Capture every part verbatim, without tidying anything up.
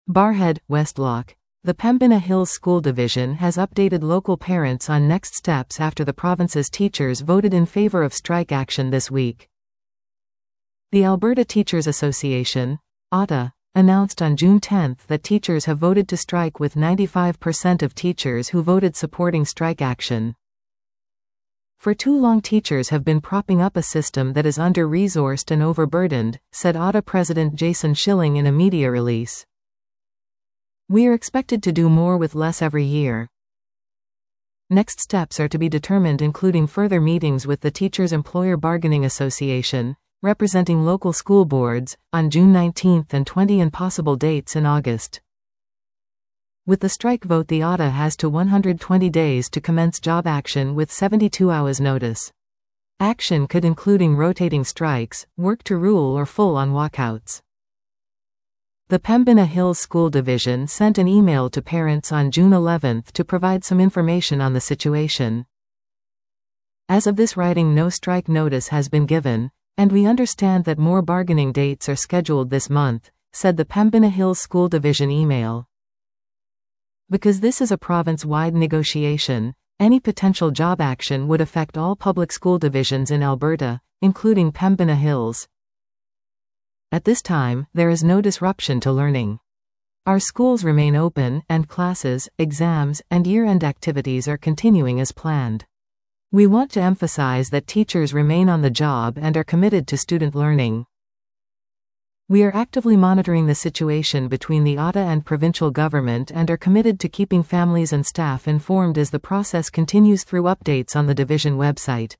Barrhead, Westlock. The Pembina Hills School Division has updated local parents on next steps after the province's teachers voted in favour of strike action this week. The Alberta Teachers Association, A T A, announced on June tenth that teachers have voted to strike, with ninety-five percent of teachers who voted supporting strike action. For too long, teachers have been propping up a system that is under-resourced and overburdened, said A T A President Jason Schilling in a media release. We are expected to do more with less every year. Next steps are to be determined, including further meetings with the Teachers' Employer Bargaining Association, representing local school boards, on June nineteenth and twentieth, and possible dates in August. With the strike vote, the A T A has to one hundred twenty days to commence job action with seventy-two hours notice. Action could include rotating strikes, work to rule, or full-on walkouts. The Pembina Hills School Division sent an email to parents on June eleventh to provide some information on the situation. As of this writing, no strike notice has been given, and we understand that more bargaining dates are scheduled this month, said the Pembina Hills School Division email. Because this is a province-wide negotiation, any potential job action would affect all public school divisions in Alberta, including Pembina Hills. At this time, there is no disruption to learning. Our schools remain open, and classes, exams, and year-end activities are continuing as planned. We want to emphasize that teachers remain on the job and are committed to student learning. We are actively monitoring the situation between the A T A and provincial government and are committed to keeping families and staff informed as the process continues through updates on the division website.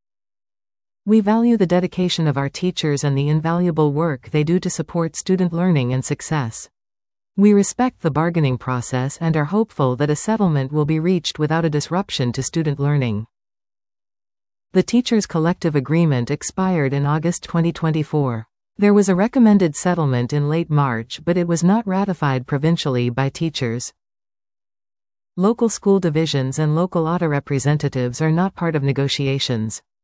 We value the dedication of our teachers and the invaluable work they do to support student learning and success. We respect the bargaining process and are hopeful that a settlement will be reached without a disruption to student learning. The teachers' collective agreement expired in August twenty twenty-four. There was a recommended settlement in late March, but it was not ratified provincially by teachers. Local school divisions and local A T A representatives are not part of negotiations.